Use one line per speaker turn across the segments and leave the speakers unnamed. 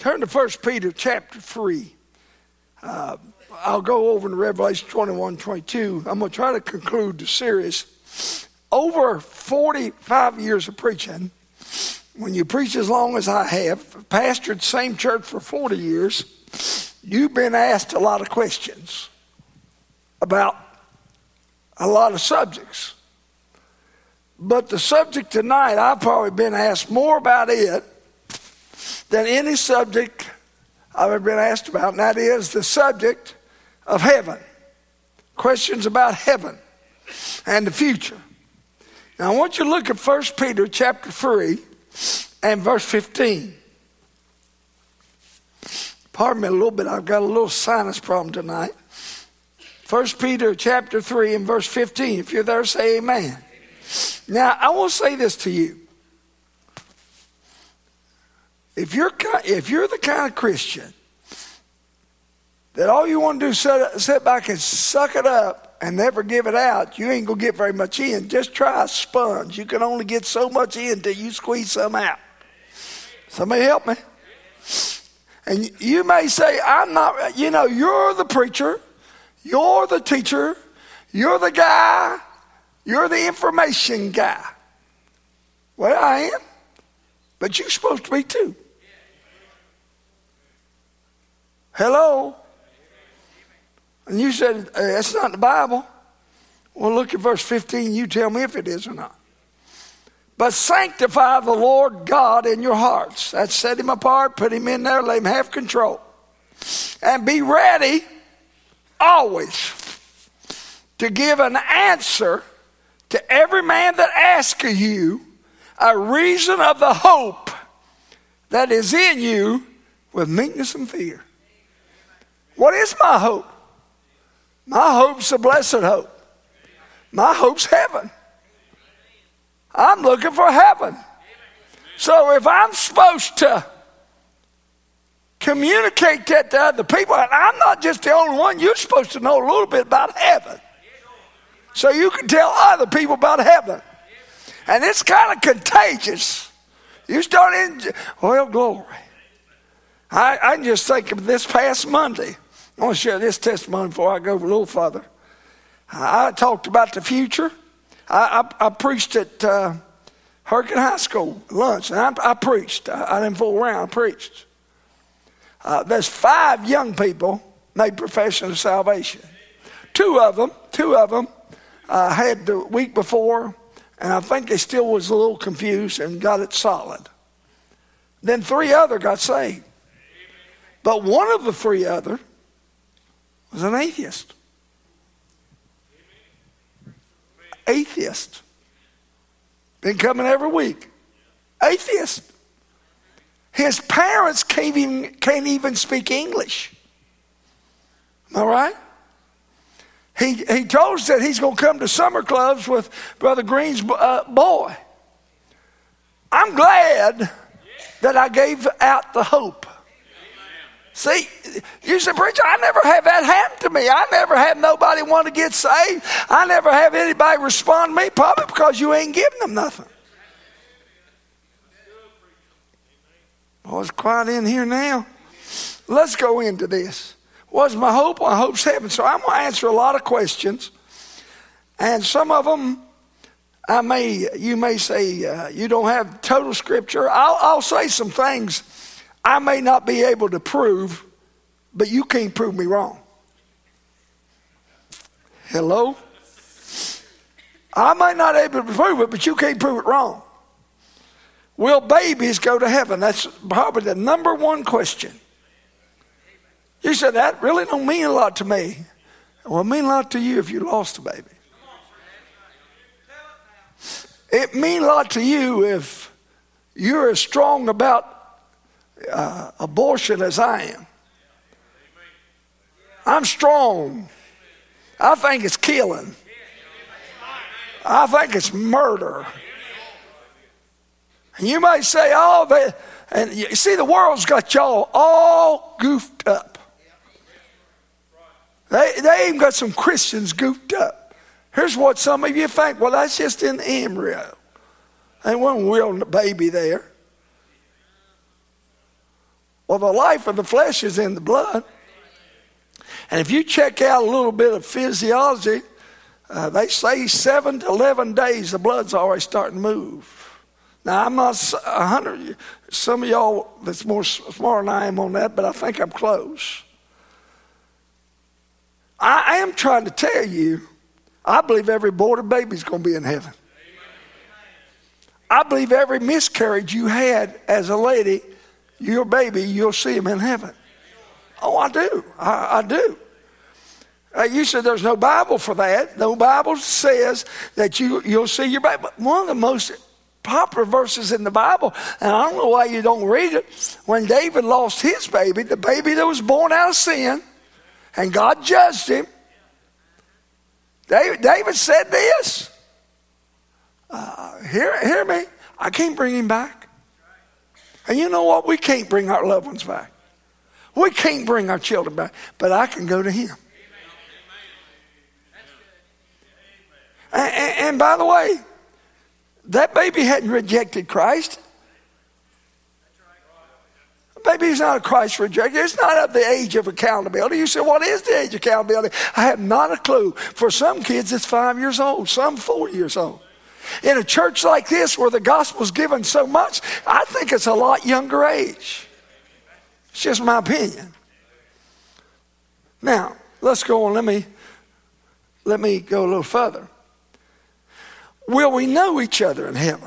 Turn to 1 Peter chapter 3. I'll go over to Revelation 21, 22. I'm going to try to conclude the series. Over 45 years of preaching, when you preach as long as I have, pastored the same church for 40 years, you've been asked a lot of questions about a lot of subjects. But the subject tonight, I've probably been asked more about it than any subject I've ever been asked about, and that is the subject of heaven. Questions about heaven and the future. Now I want you to look at 1 Peter chapter 3 and verse 15. Pardon me a little bit, I've got a little sinus problem tonight. 1 Peter chapter 3 and verse 15. If you're there, say amen. Now I want to say this to you. If you're the kind of Christian that all you want to do is sit back and suck it up and never give it out, you ain't going to get very much in. Just try a sponge. You can only get so much in until you squeeze some out. Somebody help me. And you may say, I'm not, you're the preacher, you're the teacher, you're the guy, you're the information guy. Well, I am, but you're supposed to be too. Hello? And you said, that's not the Bible. Well, look at verse 15. You tell me if it is or not. But sanctify the Lord God in your hearts. That's set him apart, put him in there, let him have control. And be ready always to give an answer to every man that asks you a reason of the hope that is in you with meekness and fear. What is my hope? My hope's a blessed hope. My hope's heaven. I'm looking for heaven. So if I'm supposed to communicate that to other people, and I'm not just the only one, you're supposed to know a little bit about heaven. So you can tell other people about heaven. And it's kind of contagious. You start in, well, glory. I can just think of this past Monday. I want to share this testimony before I go a little further. I talked about the future. I preached at Hurricane High School lunch, and I preached. I didn't fool around. I preached. There's 5 young people made profession of salvation. Two of them had the week before, and I think they still was a little confused and got it solid. Then 3 other got saved. But one of the 3 other was an atheist. Atheist. Been coming every week. Atheist. His parents can't even speak English. Am I right? He told us that he's going to come to summer clubs with Brother Green's boy. I'm glad that I gave out the hope. See, you said, preacher, I never have that happen to me. I never have nobody want to get saved. I never have anybody respond to me, probably because you ain't giving them nothing. Oh, it's quiet in here now. Let's go into this. What's my hope? My hope's heaven. So I'm going to answer a lot of questions. And some of them, you may say, you don't have total scripture. I'll say some things I may not be able to prove, but you can't prove me wrong. Hello? I might not be able to prove it, but you can't prove it wrong. Will babies go to heaven? That's probably the number one question. You said, that really don't mean a lot to me. Well, it mean a lot to you if you lost a baby. It mean a lot to you if you're as strong about abortion as I am. I'm strong. I think it's killing. I think it's murder. And you may say, and you see, the world's got y'all all goofed up. They even got some Christians goofed up. Here's what some of you think. Well, that's just in the embryo. Ain't one real baby there. Well, the life of the flesh is in the blood. And if you check out a little bit of physiology, they say 7 to 11 days the blood's already starting to move. Now, I'm not 100. Some of y'all that's more smart than I am on that, but I think I'm close. I am trying to tell you, I believe every aborted baby's going to be in heaven. I believe every miscarriage you had as a lady, your baby, you'll see him in heaven. Oh, I do. I do. You said there's no Bible for that. No Bible says that you'll see your baby. But one of the most popular verses in the Bible, and I don't know why you don't read it, when David lost his baby, the baby that was born out of sin, and God judged him, David said this, hear me, I can't bring him back. And you know what? We can't bring our loved ones back. We can't bring our children back, but I can go to him. And by the way, that baby hadn't rejected Christ. The baby's not a Christ rejecter. It's not at the age of accountability. You say, what is the age of accountability? I have not a clue. For some kids, it's 5 years old, some 4 years old. In a church like this where the gospel's given so much, I think it's a lot younger age. It's just my opinion. Now, let's go on. Let me go a little further. Will we know each other in heaven?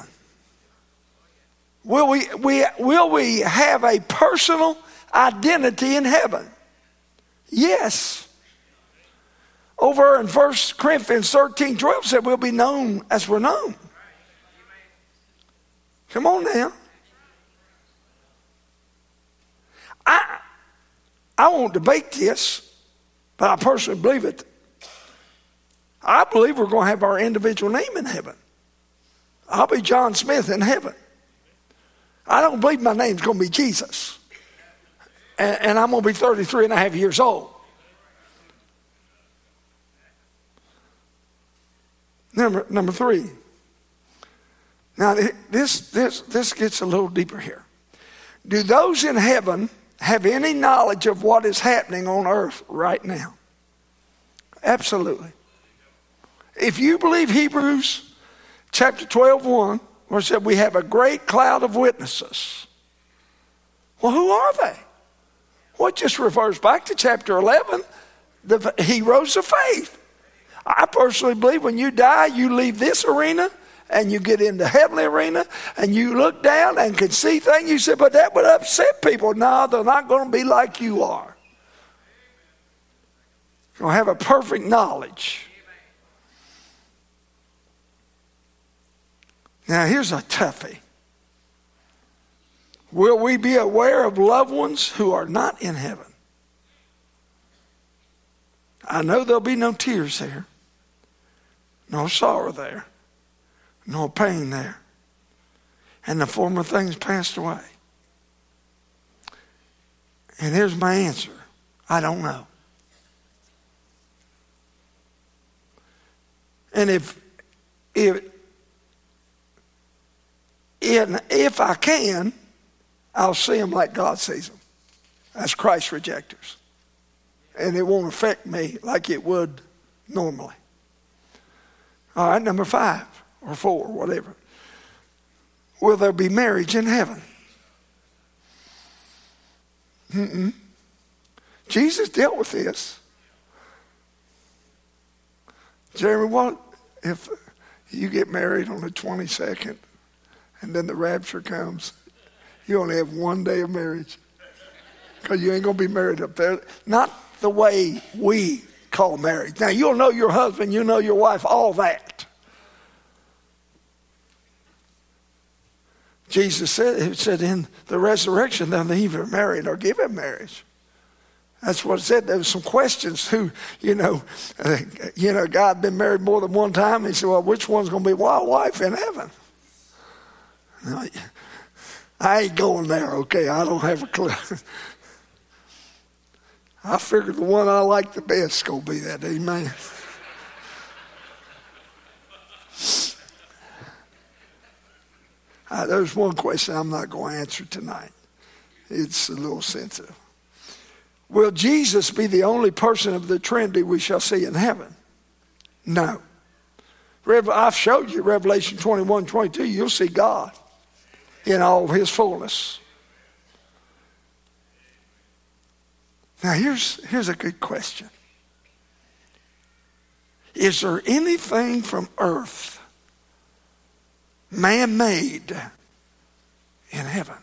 Will we have a personal identity in heaven? Yes. Over in 1 Corinthians 13:12 said we'll be known as we're known. Come on now. I won't debate this, but I personally believe it. I believe we're going to have our individual name in heaven. I'll be John Smith in heaven. I don't believe my name's going to be Jesus. And I'm going to be 33 and a half years old. Number 3. Now, this gets a little deeper here. Do those in heaven have any knowledge of what is happening on earth right now? Absolutely. If you believe Hebrews chapter 12:1, where it said we have a great cloud of witnesses. Well, who are they? Well, it just refers back to chapter 11, the heroes of faith. I personally believe when you die, you leave this arena and you get in the heavenly arena and you look down and can see things. You say, but that would upset people. No, they're not going to be like you are. You'll have a perfect knowledge. Now, here's a toughie. Will we be aware of loved ones who are not in heaven? I know there'll be no tears there, no sorrow there, no pain there, and the former things passed away. And here's my answer. I don't know. And if I can, I'll see them like God sees them, as Christ rejectors. And it won't affect me like it would normally. All right, number 5 or 4, whatever. Will there be marriage in heaven? Jesus dealt with this. Jeremy, what if you get married on the 22nd and then the rapture comes? You only have 1 day of marriage because you ain't going to be married up there. Not the way we call marriage. Now, you'll know your husband, you'll know your wife, all that. Jesus said in the resurrection, they'll either married or give in marriage. That's what it said. There was some questions who, God been married more than one time. He said, well, which one's going to be my wife in heaven? I ain't going there, okay? I don't have a clue. I figured the one I like the best is going to be that, amen. There's one question I'm not going to answer tonight. It's a little sensitive. Will Jesus be the only person of the Trinity we shall see in heaven? No. I've showed you Revelation 21, 22. You'll see God in all of his fullness. Now here's a good question. Is there anything from earth man-made in heaven?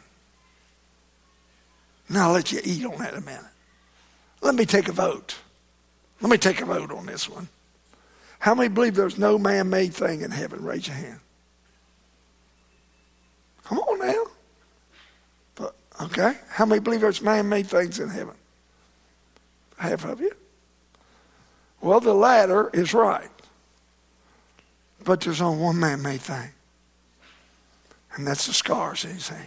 Now I'll let you eat on that in a minute. Let me take a vote. Let me take a vote on this one. How many believe there's no man-made thing in heaven? Raise your hand. Come on now. But, okay. How many believe there's man-made things in heaven? Half of you. Well, the latter is right. But there's only one man-made thing. And that's the scars in his hand.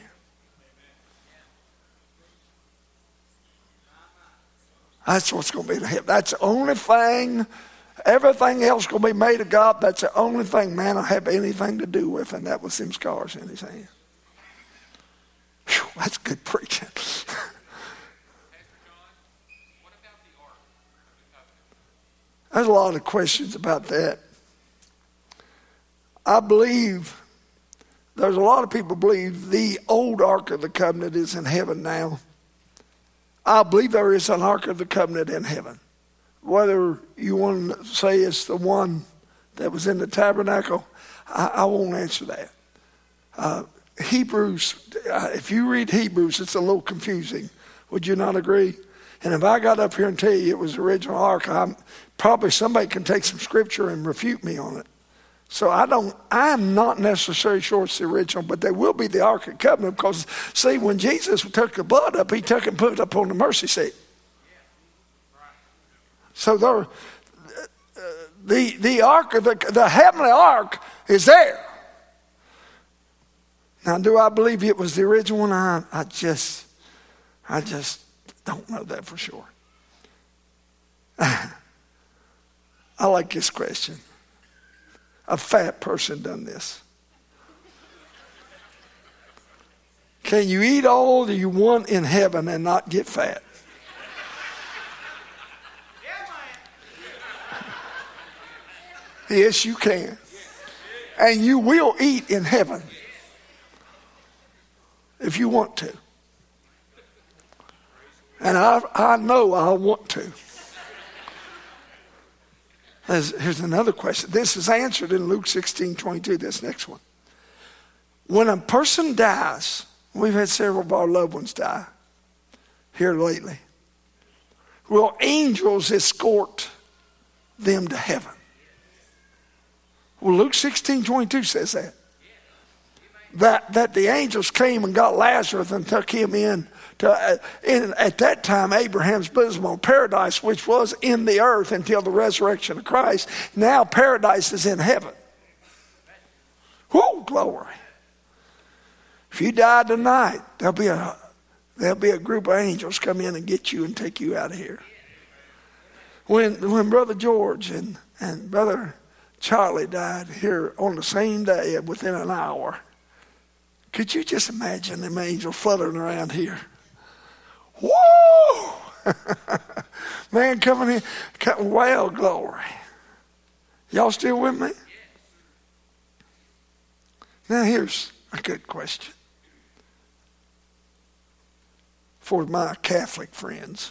That's what's going to be in heaven. That's the only thing. Everything else going to be made of God. That's the only thing man will have anything to do with. And that was them scars in his hand. Whew, that's good preaching. There's a lot of questions about that. I believe, there's a lot of people believe the old Ark of the Covenant is in heaven now. I believe there is an Ark of the Covenant in heaven. Whether you want to say it's the one that was in the tabernacle, I won't answer that. Hebrews, if you read Hebrews, it's a little confusing. Would you not agree? And if I got up here and tell you it was the original ark, probably somebody can take some scripture and refute me on it. So I'm not necessarily sure it's the original, but they will be the Ark of the Covenant because, see, when Jesus took the blood up, he took and put it up on the mercy seat. So the ark of the heavenly ark is there. Now, do I believe it was the original one? I just don't know that for sure. I like this question. A fat person done this. Can you eat all that you want in heaven and not get fat? Yes, you can. And you will eat in heaven if you want to. And I know I want to. Here's another question. This is answered in Luke 16:22, this next one. When a person dies, we've had several of our loved ones die here lately. Will angels escort them to heaven? Well, Luke 16:22 says that the angels came and got Lazarus and took him in at that time Abraham's bosom on paradise, which was in the earth until the resurrection of Christ. Now paradise is in heaven. Whoa, glory. If you die tonight, there'll be a group of angels come in and get you and take you out of here. When Brother George and Brother Charlie died here on the same day within an hour, could you just imagine them angels fluttering around here? Whoa! Man coming in, well, glory. Y'all still with me? Now here's a good question for my Catholic friends.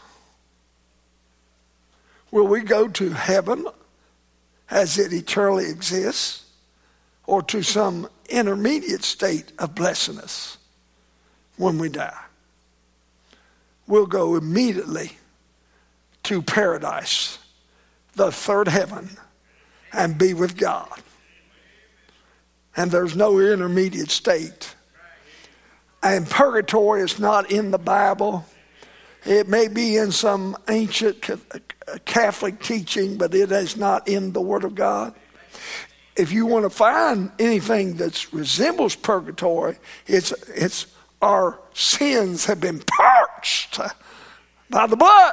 Will we go to heaven as it eternally exists, or to some intermediate state of blessedness when we die? We'll go immediately to paradise, the third heaven, and be with God. And there's no intermediate state. And purgatory is not in the Bible. It may be in some ancient Catholic teaching, but it is not in the Word of God. If you want to find anything that resembles purgatory, it's our sins have been purged by the blood.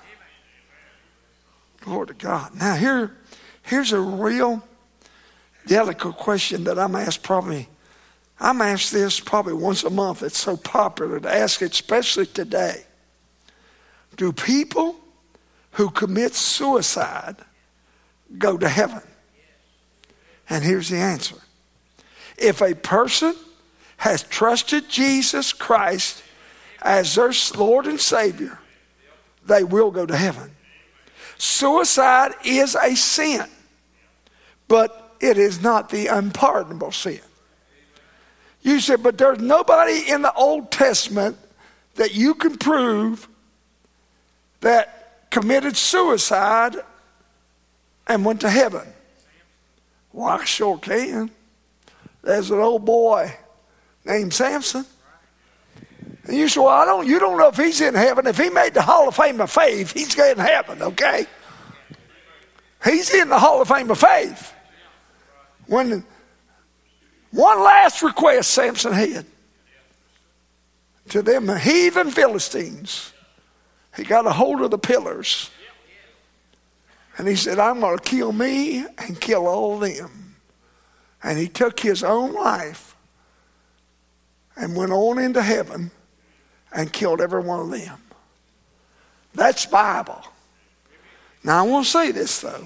Glory to God. Now here's a real delicate question that I'm asked probably I'm asked this probably once a month. It's so popular to ask it, especially today. Do people who commit suicide go to heaven? And here's the answer. If a person has trusted Jesus Christ as their Lord and Savior, they will go to heaven. Suicide is a sin, but it is not the unpardonable sin. You said, but there's nobody in the Old Testament that you can prove that committed suicide and went to heaven. Well, I sure can. There's an old boy named Samson. And you say, well, you don't know if he's in heaven. If he made the Hall of Fame of Faith, he's in heaven, okay? He's in the Hall of Fame of Faith. When one last request Samson had to them heathen Philistines, he got a hold of the pillars. And he said, I'm going to kill me and kill all of them. And he took his own life and went on into heaven and killed every one of them. That's Bible. Now I want to say this though.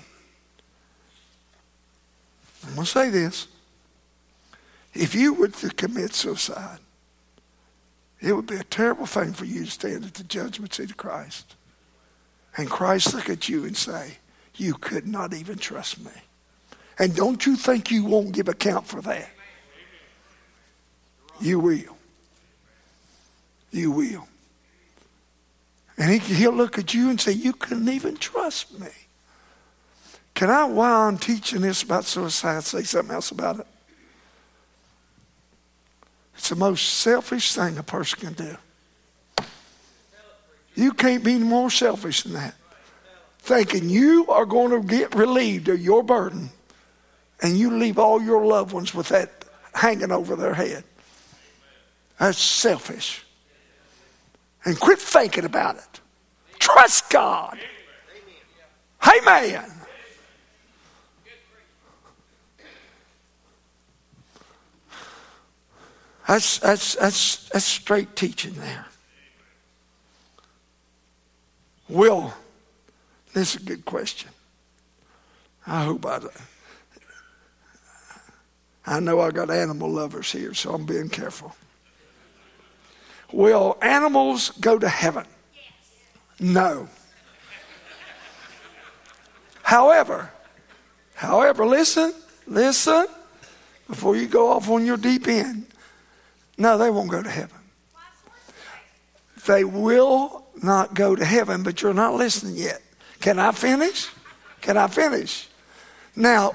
I'm going to say this. If you were to commit suicide, it would be a terrible thing for you to stand at the judgment seat of Christ. And Christ look at you and say, you could not even trust me. And don't you think you won't give account for that? You will. You will. And he'll look at you and say, you couldn't even trust me. Can I, while I'm teaching this about suicide, say something else about it? It's the most selfish thing a person can do. You can't be more selfish than that. Thinking you are going to get relieved of your burden and you leave all your loved ones with that hanging over their head. That's selfish. And quit thinking about it. Trust God. Amen. That's straight teaching there. Will, this is a good question. I hope I know I got animal lovers here, so I'm being careful. Will animals go to heaven? No. However, listen, before you go off on your deep end. No, they won't go to heaven. They will not go to heaven, but you're not listening yet. Can I finish? Now,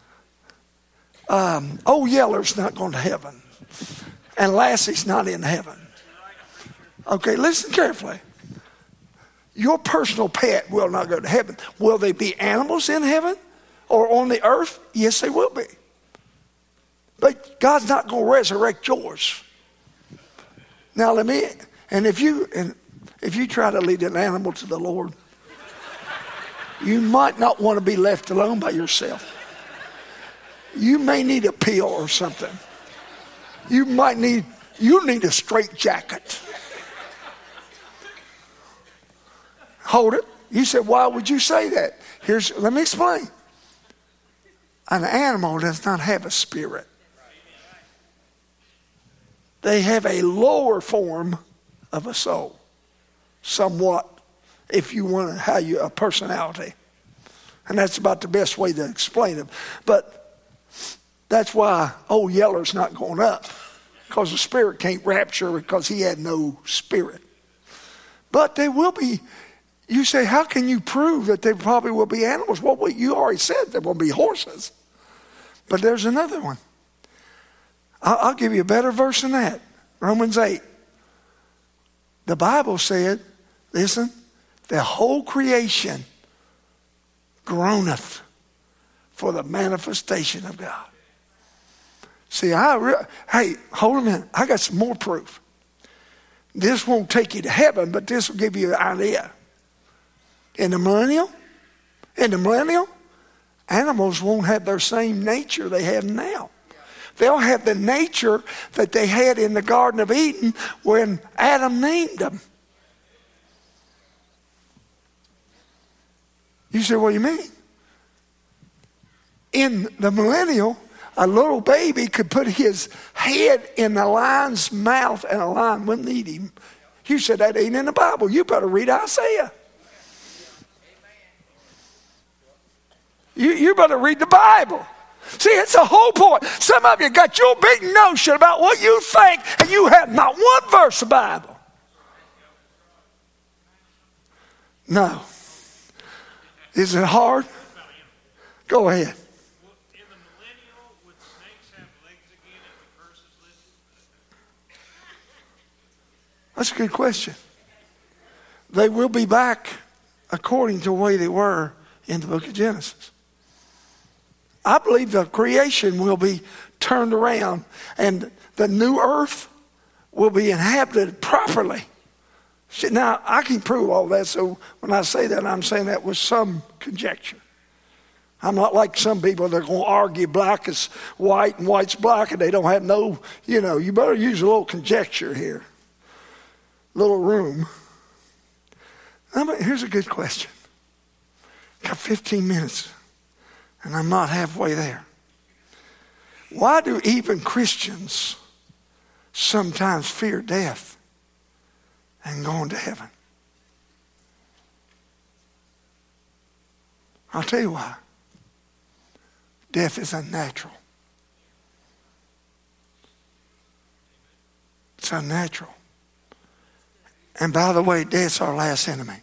old Yeller's not going to heaven. And Lassie's not in heaven. Okay, listen carefully. Your personal pet will not go to heaven. Will they be animals in heaven or on the earth? Yes, they will be. But God's not going to resurrect yours. Now if you try to lead an animal to the Lord, you might not want to be left alone by yourself. You may need a pill or something. You need a straitjacket. Hold it. You said, why would you say that? Let me explain. An animal does not have a spirit. They have a lower form of a soul. Somewhat, if you want to, a personality. And that's about the best way to explain it. But that's why old Yeller's not going up. Because the spirit can't rapture because he had no spirit. But they will be. You say, how can you prove that they probably will be animals? Well, you already said there will be horses. But there's another one. I'll give you a better verse than that. Romans 8. The Bible said, listen, the whole creation groaneth for the manifestation of God. See, hey, hold a minute. I got some more proof. This won't take you to heaven, but this will give you an idea. In the millennium, animals won't have their same nature they have now. They'll have the nature that they had in the Garden of Eden when Adam named them. You say, what do you mean? In the millennial, a little baby could put his head in a lion's mouth and a lion wouldn't eat him. You said that ain't in the Bible. You better read Isaiah. You better read the Bible. See, it's the whole point. Some of you got your big notion about what you think, and you have not one verse of the Bible. No. Is it hard? Go ahead.
In the millennial, would snakes have legs again if the curse is lifted?
That's a good question. They will be back according to the way they were in the book of Genesis. I believe the creation will be turned around and the new earth will be inhabited properly. Now, I can prove all that, so when I say that, I'm saying that with some conjecture. I'm not like some people that are going to argue black is white and white's black and they don't have no, you better use a little conjecture here. Little room. Here's a good question. Got 15 minutes. And I'm not halfway there. Why do even Christians sometimes fear death and going to heaven? I'll tell you why. Death is unnatural. It's unnatural. And by the way, death's our last enemy.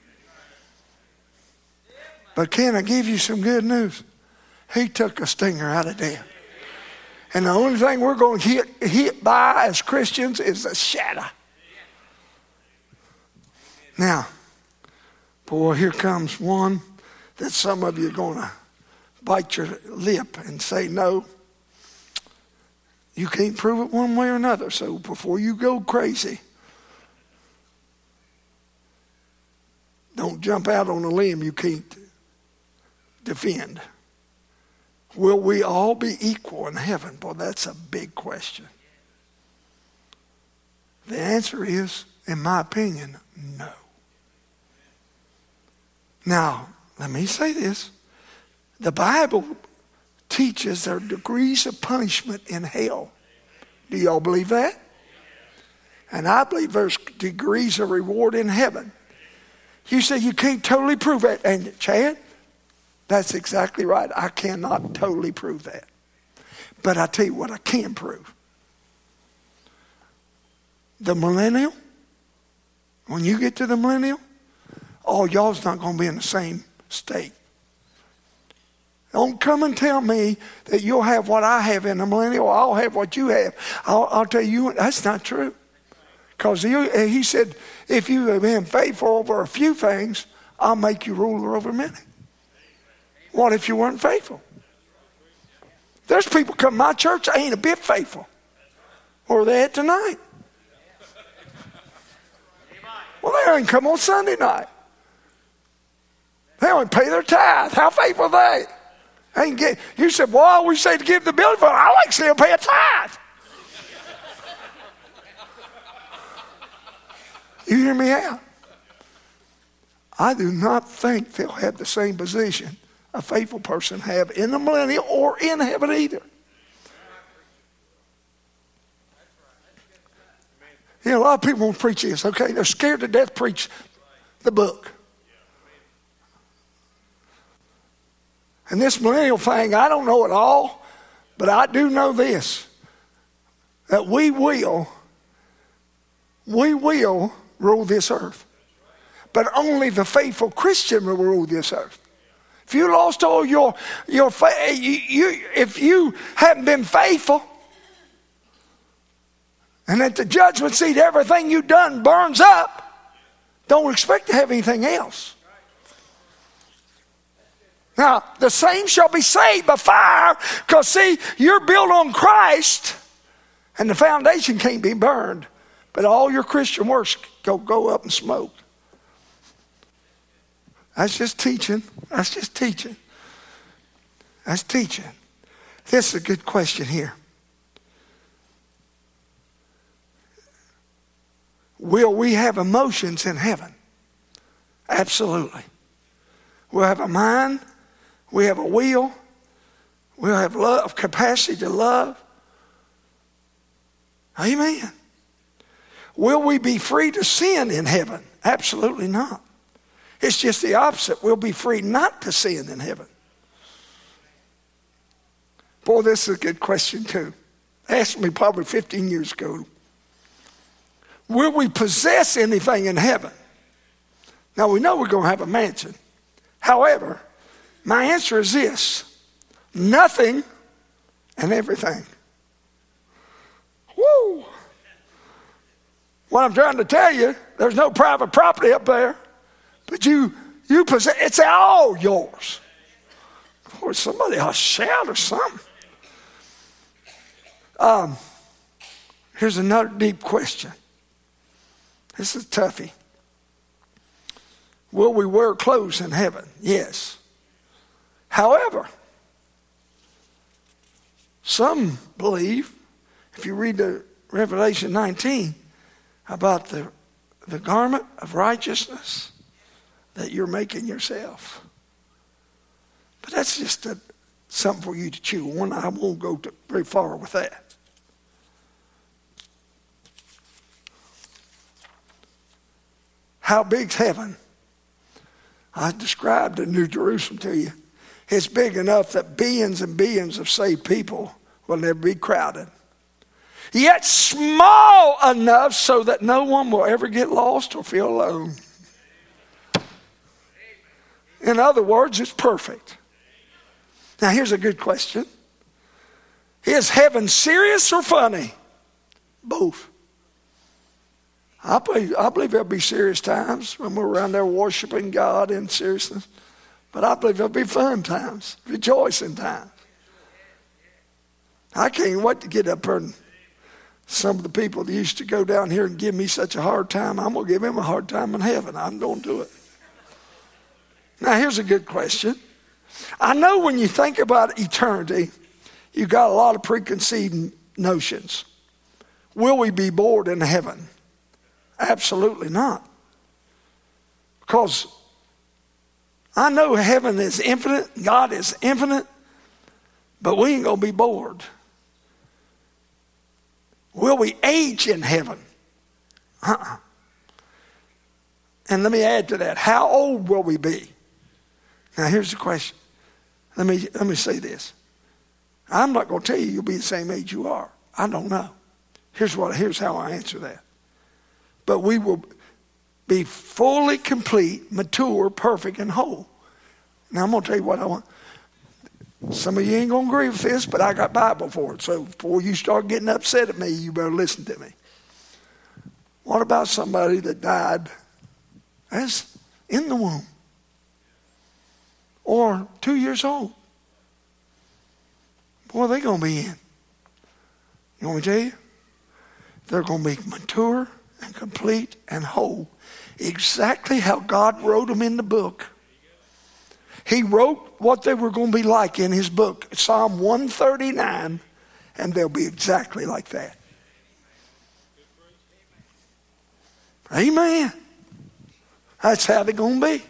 But can I give you some good news? He took a stinger out of death. And the only thing we're going to hit by as Christians is the shadow. Now, boy, here comes one that some of you are going to bite your lip and say, no, you can't prove it one way or another. So before you go crazy, don't jump out on a limb you can't defend. Will we all be equal in heaven? Boy, that's a big question. The answer is, in my opinion, no. Now, let me say this. The Bible teaches there are degrees of punishment in hell. Do y'all believe that? And I believe there's degrees of reward in heaven. You say you can't totally prove it. And Chad, that's exactly right. I cannot totally prove that. But I tell you what I can prove. The millennial, when you get to the millennial, all y'all's not going to be in the same state. Don't come and tell me that you'll have what I have in the millennial. I'll have what you have. I'll tell you, that's not true. Because he said, if you have been faithful over a few things, I'll make you ruler over many. What if you weren't faithful? There's people come to my church, they ain't a bit faithful. Where are they at tonight? Well, they ain't come on Sunday night. They only pay their tithe. How faithful are they? You said, well, we say to give the building fund. I like to see them pay a tithe. You hear me out? I do not think they'll have the same position a faithful person have in the millennium or in heaven either. A lot of people won't preach this, okay? They're scared to death to preach the book. And this millennial thing, I don't know it all, but I do know this, that we will rule this earth. But only the faithful Christian will rule this earth. If you lost all your if you haven't been faithful, and at the judgment seat everything you've done burns up, don't expect to have anything else. Now, the same shall be saved by fire, because see, you're built on Christ, and the foundation can't be burned, but all your Christian works go up in smoke. That's just teaching. That's teaching. This is a good question here. Will we have emotions in heaven? Absolutely. We'll have a mind. We have a will. We'll have love, capacity to love. Amen. Will we be free to sin in heaven? Absolutely not. It's just the opposite. We'll be free not to sin in heaven. Boy, this is a good question too. Asked me probably 15 years ago. Will we possess anything in heaven? Now we know we're going to have a mansion. However, my answer is this. Nothing and everything. Woo! What I'm trying to tell you, there's no private property up there. But you possess, it's all yours. Boy, somebody ought to shout or something. Here's another deep question. This is a toughie. Will we wear clothes in heaven? Yes. However, some believe, if you read the Revelation 19, about the garment of righteousness that you're making yourself. But that's just something for you to chew on. I won't go very far with that. How big's heaven? I described the New Jerusalem to you. It's big enough that billions and billions of saved people will never be crowded. Yet small enough so that no one will ever get lost or feel alone. In other words, it's perfect. Now here's a good question. Is heaven serious or funny? Both. I believe there'll be serious times when we're around there worshiping God in seriousness. But I believe there'll be fun times, rejoicing times. I can't wait to get up there and some of the people that used to go down here and give me such a hard time, I'm going to give them a hard time in heaven. I'm going to do it. Now, here's a good question. I know when you think about eternity, you've got a lot of preconceived notions. Will we be bored in heaven? Absolutely not. Because I know heaven is infinite, God is infinite, but we ain't going to be bored. Will we age in heaven? And let me add to that. How old will we be? Now here's the question. Let me say this. I'm not going to tell you you'll be the same age you are. I don't know. Here's how I answer that. But we will be fully complete, mature, perfect, and whole. Now I'm going to tell you what I want. Some of you ain't going to agree with this, but I got Bible for it. So before you start getting upset at me, you better listen to me. What about somebody that died as in the womb? Or 2 years old? Boy, they're going to be in. You want me to tell you? They're going to be mature and complete and whole. Exactly how God wrote them in the book. He wrote what they were going to be like in his book, Psalm 139, and they'll be exactly like that. Amen. That's how they're going to be.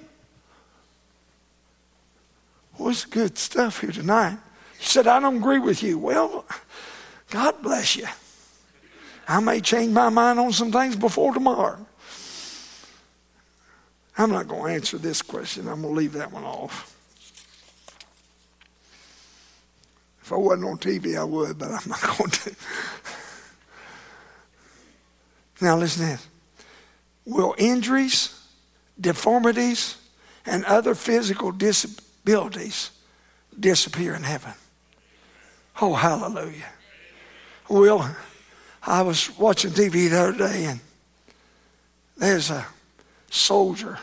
Well, it's good stuff here tonight. He said, I don't agree with you. Well, God bless you. I may change my mind on some things before tomorrow. I'm not going to answer this question. I'm going to leave that one off. If I wasn't on TV, I would, but I'm not going to. Now listen to this. Will injuries, deformities, and other physical disabilities disappear in heaven? Oh, hallelujah. Well, I was watching TV the other day, and there's a soldier.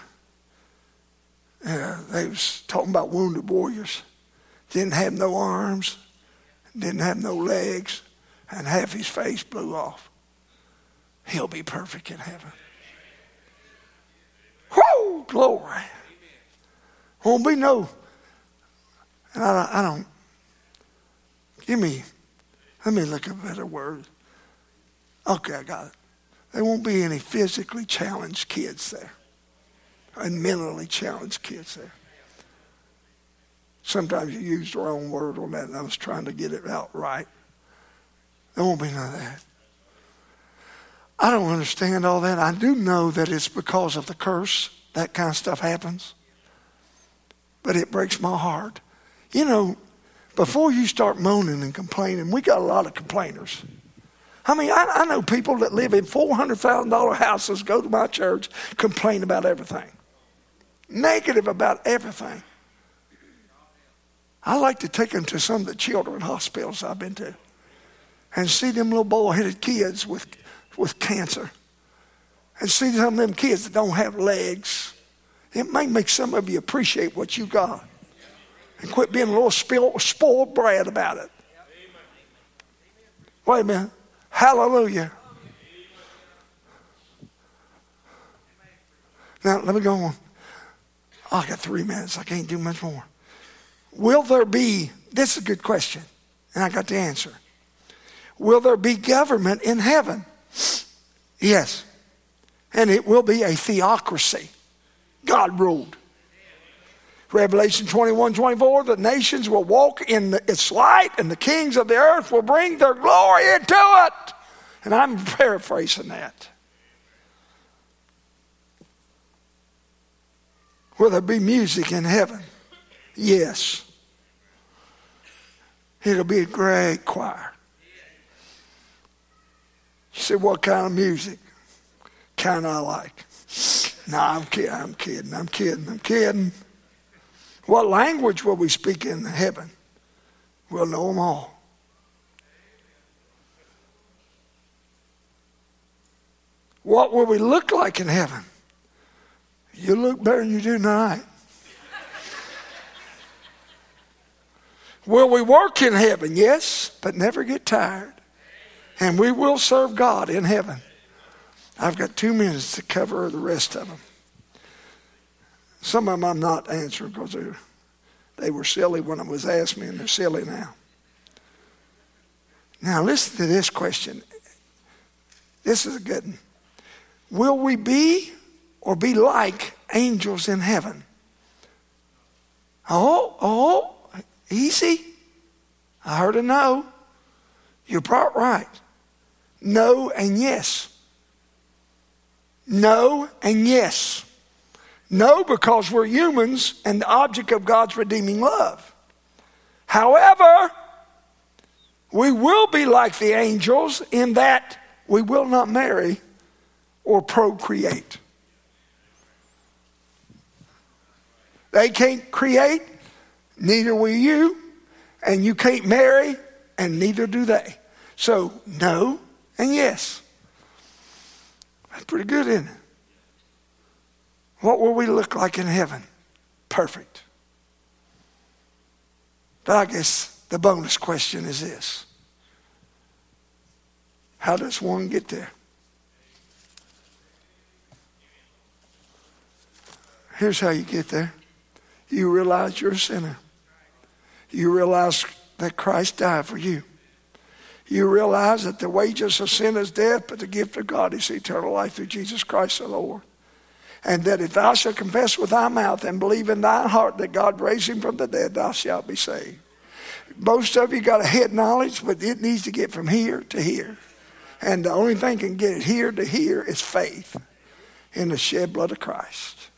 They was talking about wounded warriors. Didn't have no arms, didn't have no legs, and half his face blew off. He'll be perfect in heaven. Whoo, glory. Won't be no. And I don't. Let me look at a better word. Okay, I got it. There won't be any physically challenged kids there and mentally challenged kids there. Sometimes you use the wrong word on that, and I was trying to get it out right. There won't be none of that. I don't understand all that. I do know that it's because of the curse that kind of stuff happens. But it breaks my heart. You know, before you start moaning and complaining, we got a lot of complainers. I mean, I know people that live in $400,000 houses, go to my church, complain about everything. Negative about everything. I like to take them to some of the children's hospitals I've been to and see them little bald-headed kids with cancer and see some of them kids that don't have legs. It may make some of you appreciate what you got and quit being a little spoiled brat about it. Wait a minute. Hallelujah. Now, let me go on. I got 3 minutes. I can't do much more. Will there be, this is a good question, and I got the answer. Will there be government in heaven? Yes. And it will be a theocracy. God ruled. Revelation 21:24, the nations will walk in its light, and the kings of the earth will bring their glory into it. And I'm paraphrasing that. Will there be music in heaven? Yes. It'll be a great choir. You say, what kind of music? Kind I like. No, I'm kidding. What language will we speak in heaven? We'll know them all. What will we look like in heaven? You look better than you do tonight. Will we work in heaven? Yes, but never get tired. And we will serve God in heaven. I've got 2 minutes to cover the rest of them. Some of them I'm not answering because they were silly when it was asked me, and they're silly now. Now listen to this question. This is a good one. Will we be or be like angels in heaven? Oh, easy. I heard a no. You're part right. No and yes. No and yes. No, because we're humans and the object of God's redeeming love. However, we will be like the angels in that we will not marry or procreate. They can't create, neither will you, and you can't marry, and neither do they. So, no and yes. That's pretty good, isn't it? What will we look like in heaven? Perfect. But I guess the bonus question is this. How does one get there? Here's how you get there. You realize you're a sinner. You realize that Christ died for you. You realize that the wages of sin is death, but the gift of God is eternal life through Jesus Christ the Lord. And that if thou shalt confess with thy mouth and believe in thine heart that God raised him from the dead, thou shalt be saved. Most of you got a head knowledge, but it needs to get from here to here. And the only thing can get it here to here is faith in the shed blood of Christ.